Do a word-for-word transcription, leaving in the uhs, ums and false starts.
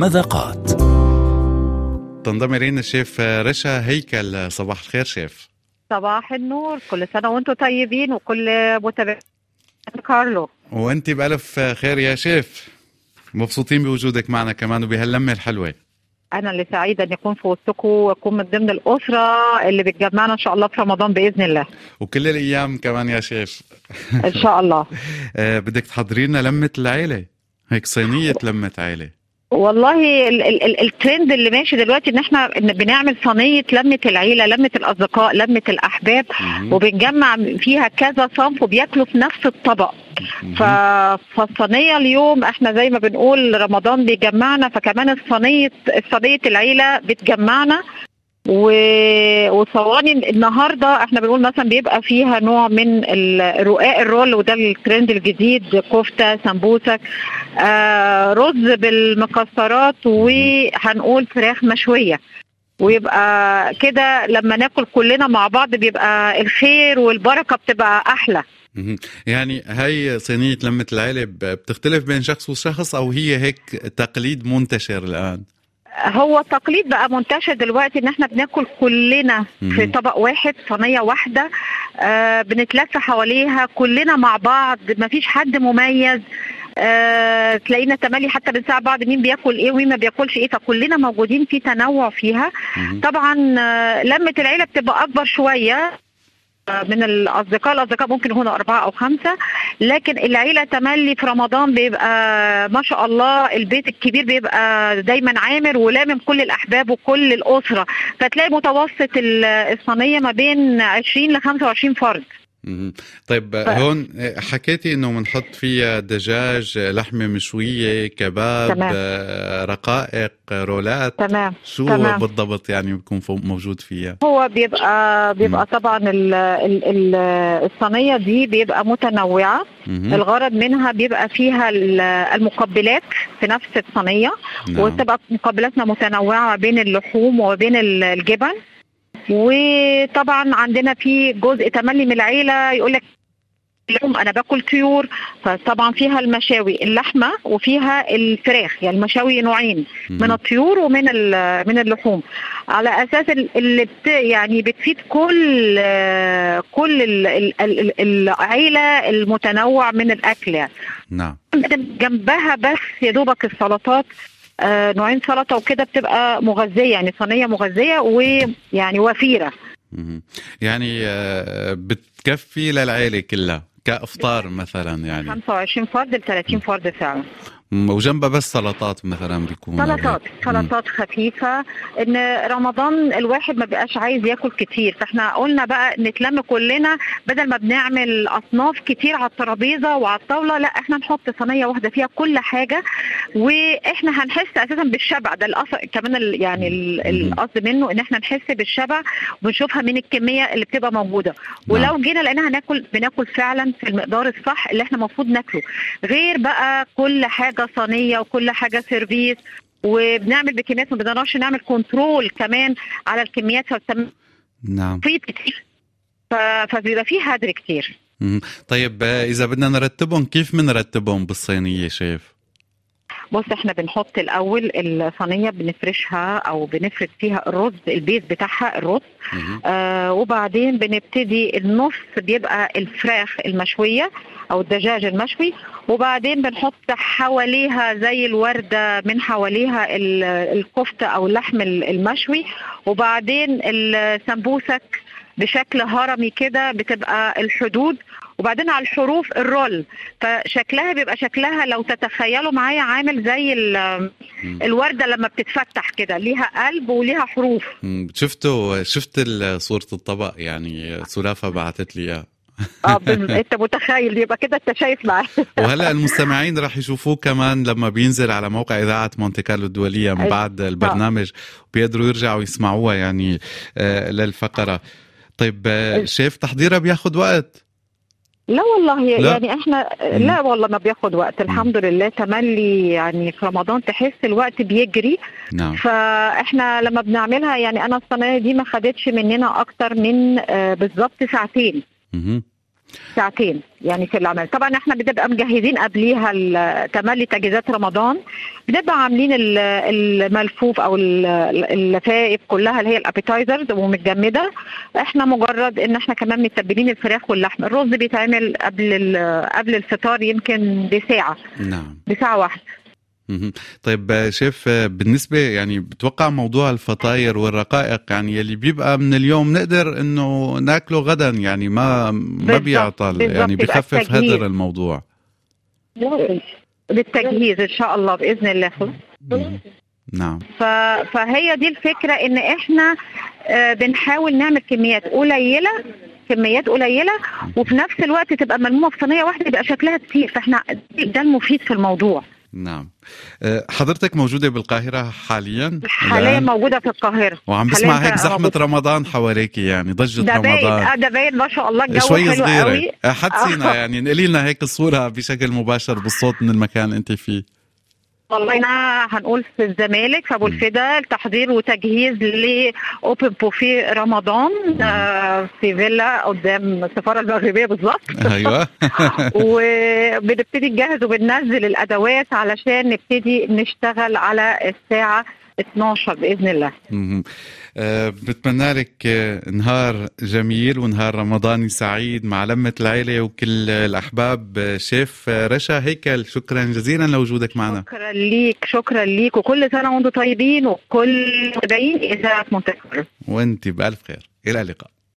مذاقات. تنضم إلينا الشيف رشا هيكل. صباح الخير شيف. صباح النور، كل سنة وانتم طيبين وكل متابعين كارلو. وانت بألف خير يا شيف، مبسوطين بوجودك معنا كمان وبهاللمة الحلوة. أنا اللي سعيدة أن يكون في وسطكم وأكون من ضمن الأسرة اللي بتجمعنا إن شاء الله في رمضان بإذن الله، وكل الأيام كمان يا شيف إن شاء الله. آه بدك تحضري لنا لمة العيلة، هيك صينية لمة عيلة. والله ال ال ال الترند اللي ماشي دلوقتي ان احنا إن بنعمل صينيه لمه العيله، لمه الاصدقاء، لمه الاحباب، وبنجمع فيها كذا صنف وبياكلوا في نفس الطبق. فالصينيه اليوم احنا زي ما بنقول رمضان بيجمعنا، فكمان الصينيه صينيه العيله بتجمعنا. وصواني النهارده احنا بنقول مثلا بيبقى فيها نوع من الرقاق الرول، وده الترند الجديد، كفته، سمبوسك، آه رز بالمكسرات، وهنقول فراخ مشويه. ويبقى كده لما ناكل كلنا مع بعض بيبقى الخير والبركه بتبقى احلى. يعني هاي صينيه لمه العيله بتختلف بين شخص وشخص، او هي هيك تقليد منتشر الان؟ هو تقليد بقى منتشر دلوقتي ان احنا بناكل كلنا في طبق واحد، صينيه واحده، آه بنتلف حواليها كلنا مع بعض، مفيش حد مميز. آه تلاقينا تملي حتى بنساعد بعض مين بياكل ايه ومين ما بياكلش ايه، فكلنا موجودين في تنوع فيها. طبعا آه لمه العيله بتبقى اكبر شويه من الأصدقاء، الأصدقاء ممكن يكونوا أربعة أو خمسة، لكن العيلة تملي في رمضان بيبقى ما شاء الله البيت الكبير بيبقى دايما عامر ولامم كل الأحباب وكل الأسرة، فتلاقي متوسط الصينية ما بين عشرين لخمسة وعشرين فرد. طيب ف... هون حكيتي انه بنحط فيها دجاج، لحمه مشويه، كباب، تمام. رقائق، رولات. تمام. شو تمام. بالضبط يعني بيكون موجود فيها؟ هو بيبقى بيبقى م. طبعا ال ال الصينيه دي بيبقى متنوعه. م. الغرض منها بيبقى فيها المقبلات في نفس الصينيه. نعم. وتبقى مقبلاتنا متنوعه بين اللحوم وبين الجبن. وطبعا عندنا في جزء تملي من العيله يقول لك اليوم انا باكل طيور، فطبعا فيها المشاوي اللحمه وفيها الفراخ، يعني المشاوي نوعين من الطيور ومن من اللحوم، على اساس اللي بت يعني بتفيد كل كل العيله المتنوع من الاكل يعني. نعم. جنبها بس يا دوبك السلطات، آه نوعين سلطه وكده، بتبقى مغذيه، يعني صينيه مغذيه ويعني وفيره. يعني آه بتكفي للعائله كلها كافطار مثلا، يعني خمسة وعشرين فرد ل ثلاثين فرد فعلا. وجنبها بس سلطات مثلا بيكون سلطات سلطات خفيفه. ان رمضان الواحد ما بقاش عايز ياكل كتير، فاحنا قلنا بقى نتلم كلنا بدل ما بنعمل اصناف كتير على الترابيزه وعلى الطاوله، لا احنا نحط صينيه واحده فيها كل حاجه، واحنا هنحس اساسا بالشبع. ده الأصل كمان ال يعني القصد منه ان احنا نحس بالشبع ونشوفها من الكميه اللي بتبقى موجوده. ولو جينا لقينا هناكل بناكل فعلا في المقدار الصح اللي احنا المفروض ناكله، غير بقى كل حاجه صينيه وكل حاجه سيرفيس، وبنعمل بكميات ما بنقدرش نعمل كنترول كمان على الكميات. نعم. في كتير فبيبقى فيه هدر كتير. طيب اذا بدنا نرتبهم كيف بنرتبهم بالصينيه شيف؟ بص احنا بنحط الاول الصينيه بنفرشها او بنفرد فيها الرز، البيز بتاعها الرز، آه وبعدين بنبتدي النص بيبقى الفراخ المشويه او الدجاج المشوي، وبعدين بنحط حواليها زي الورده من حواليها الكفته او اللحم المشوي، وبعدين السمبوسك بشكل هرمي كده بتبقى الحدود، وبعدين على الحروف الرول. فشكلها بيبقى شكلها لو تتخيلوا معايا عامل زي الوردة لما بتتفتح كده، ليها قلب وليها حروف. شفتوا شفت صورة الطبق، يعني سلافة بعتت لي اياه. اه انت متخيل، يبقى كده انت شايف معايا. وهلا المستمعين راح يشوفوه كمان لما بينزل على موقع اذاعه مونتي كارلو الدوليه من بعد البرنامج، بيقدروا يرجعوا يسمعوها يعني آه للفقره. طيب آه شيف تحضيرها بياخد وقت؟ لا والله لا. يعني احنا مم. لا والله ما بياخد وقت الحمد مم. لله. تملي يعني في رمضان تحس الوقت بيجري. نعم. فاحنا لما بنعملها يعني انا الصينيه دي ما خدتش مننا اكتر من آه بالظبط ساعتين. مم. ساعتين يعني في العمل. طبعا احنا بنبقى مجهزين قبليها تملي تجهيزات رمضان، بنبقى عاملين الملفوف او اللفائف كلها اللي هي الابيتايزرز ومتجمده. احنا مجرد ان احنا كمان متبلين الفراخ واللحم. الرز بيتعمل قبل قبل الفطار يمكن بساعه. نعم، بساعه واحده. طيب شيف، بالنسبة يعني بتوقع موضوع الفطاير والرقائق يعني يلي بيبقى من اليوم نقدر انه ناكله غدا، يعني ما ما بيعطل، يعني بيخفف هدر الموضوع بالتجهيز ان شاء الله باذن الله. نعم. فهي دي الفكرة، ان احنا بنحاول نعمل كميات قليلة كميات قليلة وفي نفس الوقت تبقى ملمومة في صينية واحدة يبقى شكلها كتير، فاحنا ده المفيد في الموضوع. نعم. حضرتك موجودة بالقاهرة حاليا؟ حاليا موجودة في القاهرة، وعم بسمع هيك زحمة رمضان حواليكي، يعني ضجة رمضان. ده باين ما شاء الله، الجو شوي حلو صغيرة قوي. حدثينا يعني نقلي لنا هيك الصورة بشكل مباشر بالصوت من المكان اللي انت فيه. والله أنا هنقول في الزمالك في أبو الفدا، التحضير وتجهيز لأوبن بوفيه رمضان آه في فيلا قدام السفارة المغربية بالظبط. أيوة. وبنبتدي نجهز وبننزل الأدوات علشان نبتدي نشتغل على الساعة اثناشر بإذن الله. أه بتمنى لك نهار جميل ونهار رمضاني سعيد مع لمة العيلة وكل الأحباب. شيف رشا هيكل، شكرا جزيلا لوجودك معنا. شكرا ليك شكرا ليك وكل سنة وانتم طيبين وكل متابعين إذاعة مونتي كارلو. وانت بألف خير، إلى اللقاء.